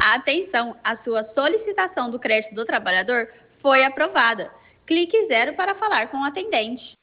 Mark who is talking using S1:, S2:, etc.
S1: Atenção, a sua solicitação do crédito do trabalhador foi aprovada. Clique 0 para falar com o atendente.